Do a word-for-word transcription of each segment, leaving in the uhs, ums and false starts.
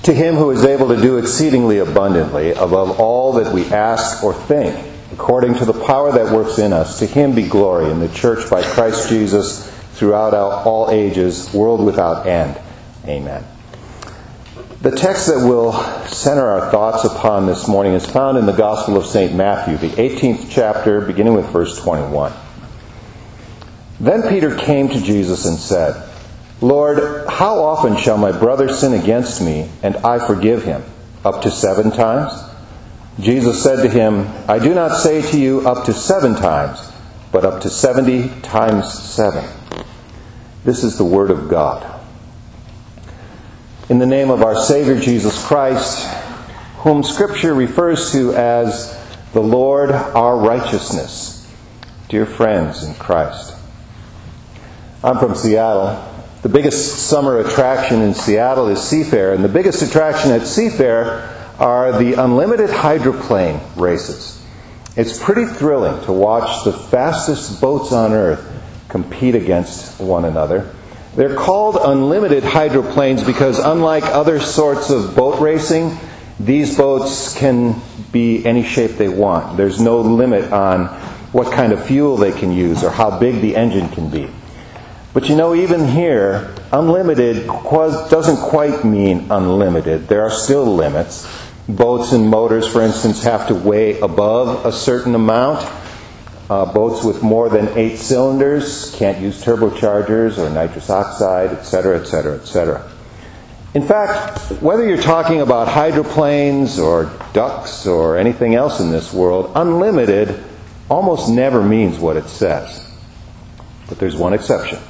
To him who is able to do exceedingly abundantly above all that we ask or think, according to the power that works in us, to him be glory in the church by Christ Jesus throughout all ages, world without end. Amen. The text that we'll center our thoughts upon this morning is found in the Gospel of Saint Matthew, the eighteenth chapter, beginning with verse twenty-one. Then Peter came to Jesus and said, Lord, how often shall my brother sin against me, and I forgive him? Up to seven times? Jesus said to him, I do not say to you up to seven times, but up to seventy times seven. This is the word of God. In the name of our Savior Jesus Christ, whom Scripture refers to as the Lord our righteousness, dear friends in Christ. I'm from Seattle. The biggest summer attraction in Seattle is Seafair, and the biggest attraction at Seafair are the unlimited hydroplane races. It's pretty thrilling to watch the fastest boats on earth compete against one another. They're called unlimited hydroplanes because unlike other sorts of boat racing, these boats can be any shape they want. There's no limit on what kind of fuel they can use or how big the engine can be. But you know, even here, unlimited doesn't quite mean unlimited. There are still limits. Boats and motors, for instance, have to weigh above a certain amount. Uh, boats with more than eight cylinders can't use turbochargers or nitrous oxide, et cetera, et cetera, et cetera. In fact, whether you're talking about hydroplanes or ducks or anything else in this world, unlimited almost never means what it says. But there's one exception.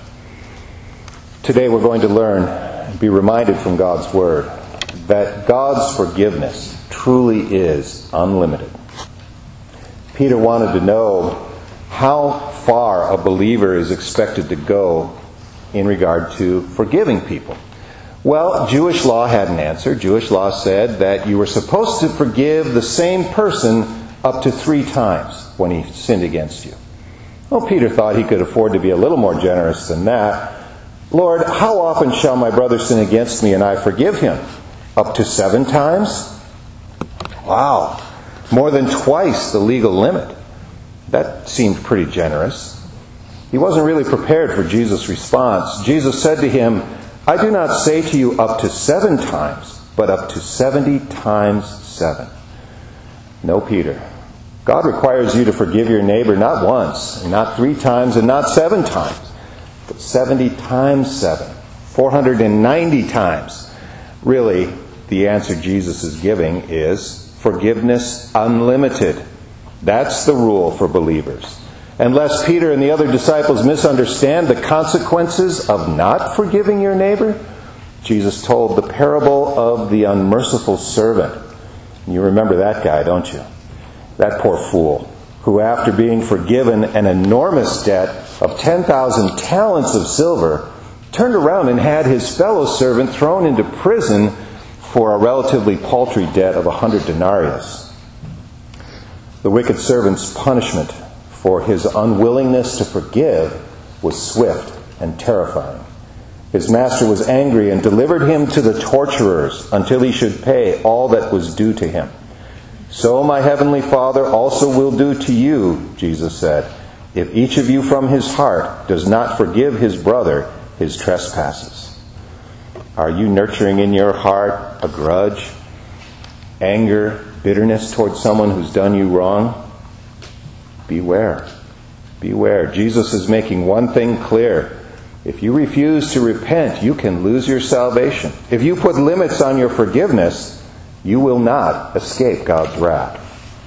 Today we're going to learn and be reminded from God's Word that God's forgiveness truly is unlimited. Peter wanted to know how far a believer is expected to go in regard to forgiving people. Well, Jewish law had an answer. Jewish law said that you were supposed to forgive the same person up to three times when he sinned against you. Well, Peter thought he could afford to be a little more generous than that. Lord, how often shall my brother sin against me and I forgive him? Up to seven times? Wow. More than twice the legal limit. That seemed pretty generous. He wasn't really prepared for Jesus' response. Jesus said to him, I do not say to you up to seven times, but up to seventy times seven. No, Peter. God requires you to forgive your neighbor not once, and not three times, and not seven times, but seventy times seven. four hundred ninety times. Really, the answer Jesus is giving is forgiveness unlimited. That's the rule for believers. And lest Peter and the other disciples misunderstand the consequences of not forgiving your neighbor, Jesus told the parable of the unmerciful servant. You remember that guy, don't you? That poor fool, who after being forgiven an enormous debt of ten thousand talents of silver, turned around and had his fellow servant thrown into prison for a relatively paltry debt of a hundred denarius. The wicked servant's punishment for his unwillingness to forgive was swift and terrifying. His master was angry and delivered him to the torturers until he should pay all that was due to him. So my heavenly Father also will do to you, Jesus said, if each of you from his heart does not forgive his brother his trespasses. Are you nurturing in your heart a grudge, anger, bitterness towards someone who's done you wrong? Beware. Beware. Jesus is making one thing clear. If you refuse to repent, you can lose your salvation. If you put limits on your forgiveness, you will not escape God's wrath.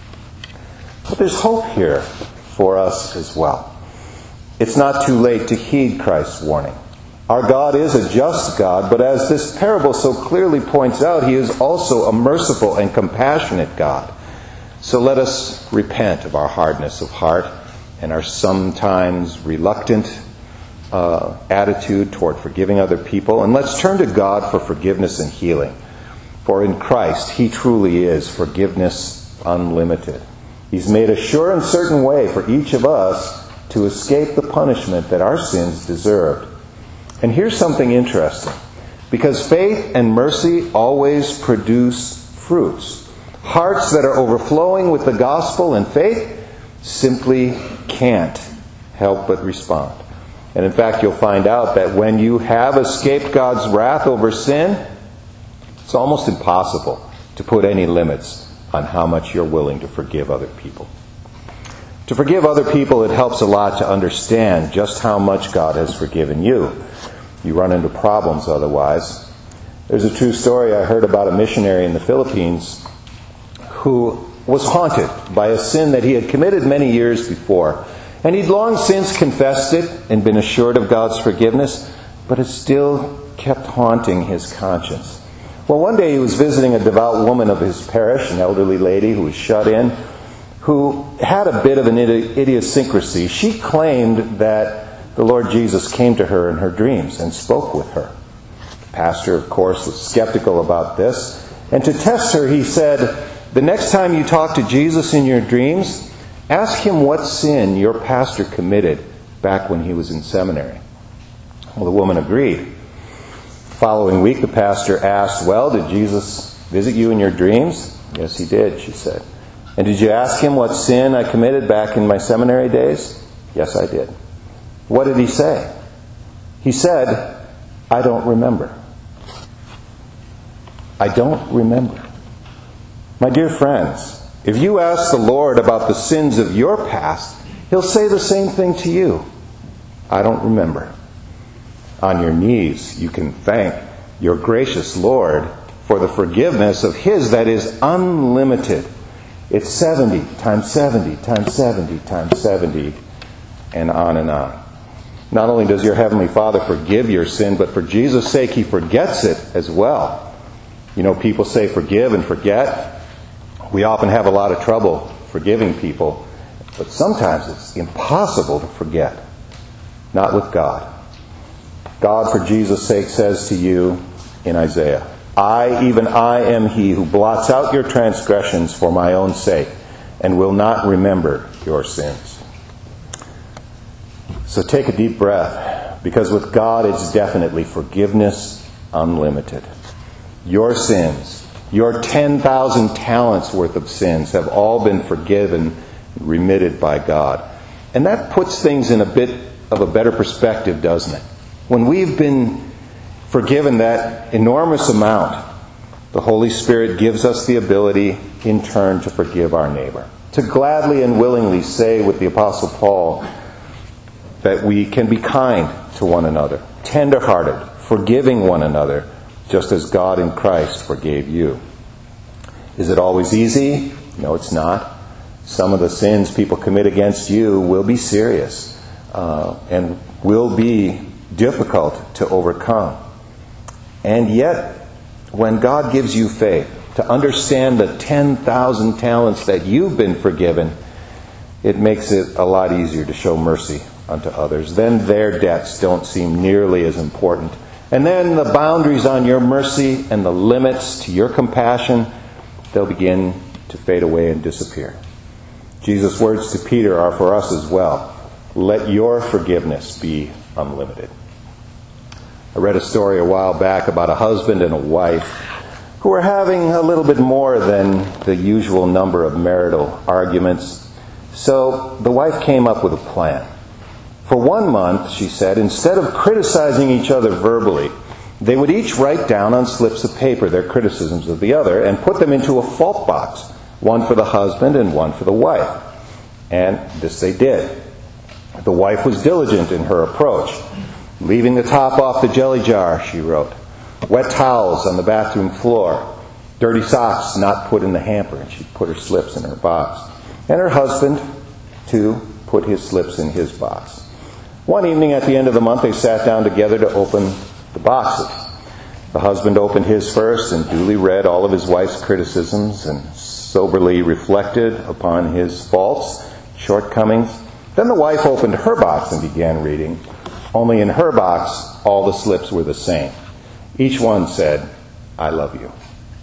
But there's hope here for us as well. It's not too late to heed Christ's warning. Our God is a just God, but as this parable so clearly points out, He is also a merciful and compassionate God. So let us repent of our hardness of heart and our sometimes reluctant uh, attitude toward forgiving other people, and let's turn to God for forgiveness and healing. For in Christ, He truly is forgiveness unlimited. He's made a sure and certain way for each of us to escape the punishment that our sins deserved. And here's something interesting. Because faith and mercy always produce fruits. Hearts that are overflowing with the gospel and faith simply can't help but respond. And in fact, you'll find out that when you have escaped God's wrath over sin, it's almost impossible to put any limits on how much you're willing to forgive other people. To forgive other people, it helps a lot to understand just how much God has forgiven you. You run into problems otherwise. There's a true story I heard about a missionary in the Philippines who was haunted by a sin that he had committed many years before. And he'd long since confessed it and been assured of God's forgiveness, but it still kept haunting his conscience. Well, one day he was visiting a devout woman of his parish, an elderly lady who was shut in, who had a bit of an idiosyncrasy. She claimed that the Lord Jesus came to her in her dreams and spoke with her. The pastor, of course, was skeptical about this. And to test her, he said, "The next time you talk to Jesus in your dreams, ask him what sin your pastor committed back when he was in seminary." Well, the woman agreed. The following week, the pastor asked, "Well, did Jesus visit you in your dreams?" "Yes, he did," she said. "And did you ask him what sin I committed back in my seminary days?" "Yes, I did." "What did he say?" "He said, I don't remember." I don't remember. My dear friends, if you ask the Lord about the sins of your past, He'll say the same thing to you. I don't remember. On your knees, you can thank your gracious Lord for the forgiveness of His that is unlimited. It's seventy times seventy times seventy times seventy, and on and on. Not only does your Heavenly Father forgive your sin, but for Jesus' sake, He forgets it as well. You know, people say forgive and forget. We often have a lot of trouble forgiving people, but sometimes it's impossible to forget. Not with God. God, for Jesus' sake, says to you in Isaiah, I, even I, am He who blots out your transgressions for my own sake, and will not remember your sins. So take a deep breath, because with God it's definitely forgiveness unlimited. Your sins, your ten thousand talents worth of sins have all been forgiven, remitted by God. And that puts things in a bit of a better perspective, doesn't it? When we've been forgiven that enormous amount, the Holy Spirit gives us the ability in turn to forgive our neighbor. To gladly and willingly say with the Apostle Paul that we can be kind to one another, tender-hearted, forgiving one another, just as God in Christ forgave you. Is it always easy? No, it's not. Some of the sins people commit against you will be serious uh, and will be difficult to overcome. And yet, when God gives you faith to understand the ten thousand talents that you've been forgiven, it makes it a lot easier to show mercy unto others. Then their debts don't seem nearly as important. And then the boundaries on your mercy and the limits to your compassion, they'll begin to fade away and disappear. Jesus' words to Peter are for us as well. Let your forgiveness be unlimited. I read a story a while back about a husband and a wife who were having a little bit more than the usual number of marital arguments. So the wife came up with a plan. For one month, she said, instead of criticizing each other verbally, they would each write down on slips of paper their criticisms of the other and put them into a fault box, one for the husband and one for the wife. And this they did. The wife was diligent in her approach. Leaving the top off the jelly jar, she wrote. Wet towels on the bathroom floor. Dirty socks not put in the hamper, and she put her slips in her box. And her husband, too, put his slips in his box. One evening at the end of the month, they sat down together to open the boxes. The husband opened his first and duly read all of his wife's criticisms and soberly reflected upon his faults, shortcomings. Then the wife opened her box and began reading. Only in her box, all the slips were the same. Each one said, I love you.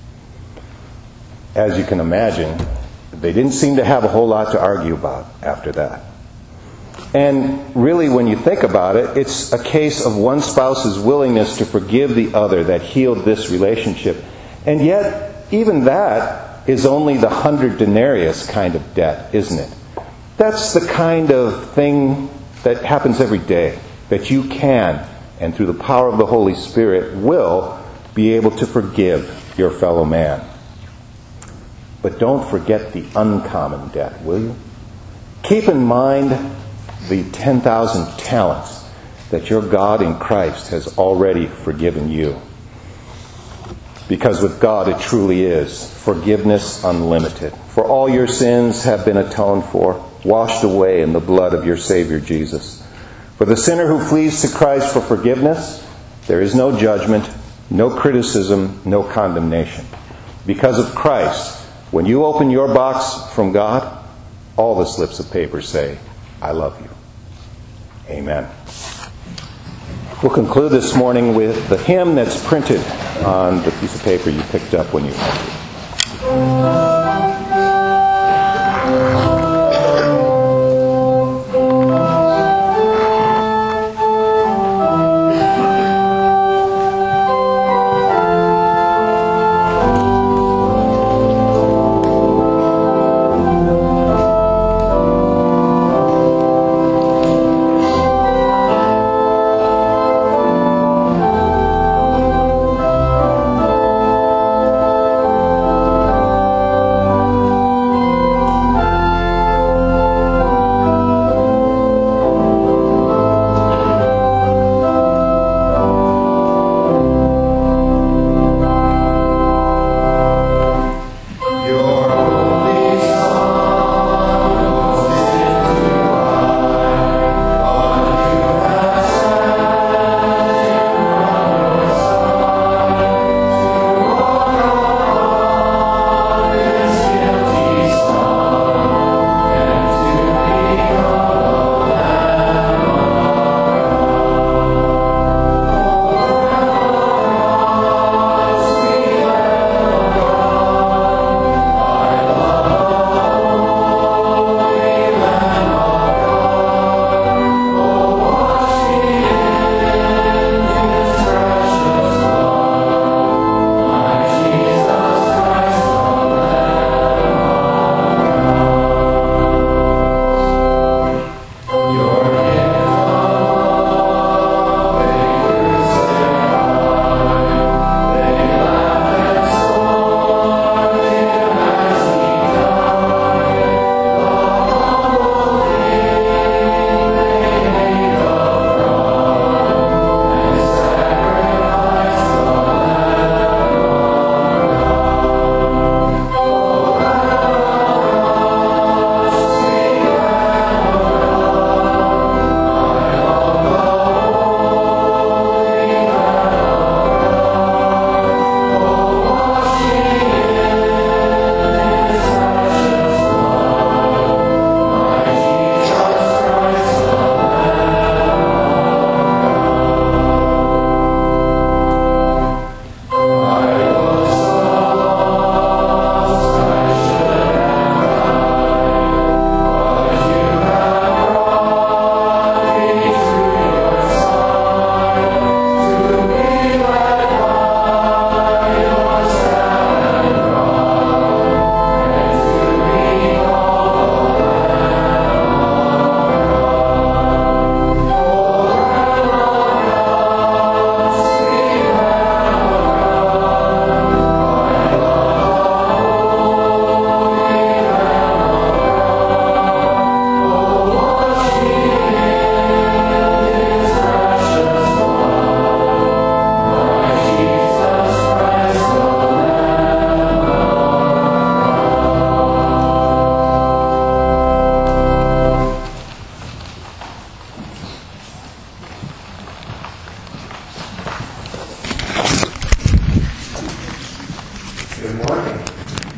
As you can imagine, they didn't seem to have a whole lot to argue about after that. And really, when you think about it, it's a case of one spouse's willingness to forgive the other that healed this relationship. And yet, even that is only the hundred denarius kind of debt, isn't it? That's the kind of thing that happens every day, that you can, and through the power of the Holy Spirit, will be able to forgive your fellow man. But don't forget the uncommon debt, will you? Keep in mind the ten thousand talents that your God in Christ has already forgiven you. Because with God it truly is forgiveness unlimited. For all your sins have been atoned for, washed away in the blood of your Savior Jesus. For the sinner who flees to Christ for forgiveness, there is no judgment, no criticism, no condemnation. Because of Christ, when you open your box from God, all the slips of paper say, I love you. Amen. We'll conclude this morning with the hymn that's printed on the piece of paper you picked up when you entered.